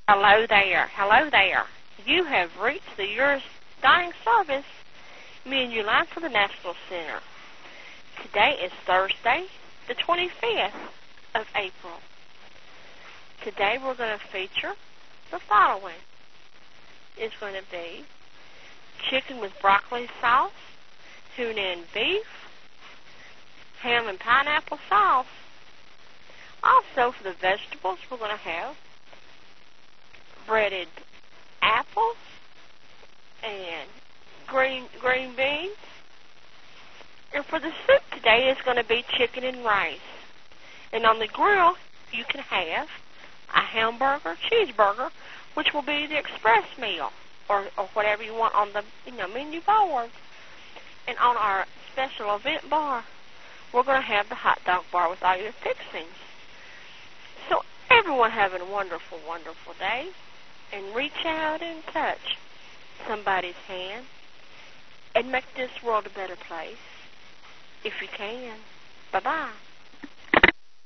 Hello there. Hello there. You have reached the Yours Dining Service. Me and you line for the National Center. Today is Thursday, the 25th of April. Today we're going to feature the following. It's going to be chicken with broccoli sauce, tuna and beef, ham and pineapple sauce. Also, for the vegetables, we're going to have breaded apples and green beans. And for the soup today, it's going to be chicken and rice. And on the grill, you can have a hamburger, cheeseburger, which will be the express meal, or whatever you want on the menu board. And on our special event bar, we're going to have the hot dog bar with all your fixings. So everyone have a wonderful, wonderful day, and reach out and touch somebody's hand and make this world a better place if you can. Bye-bye.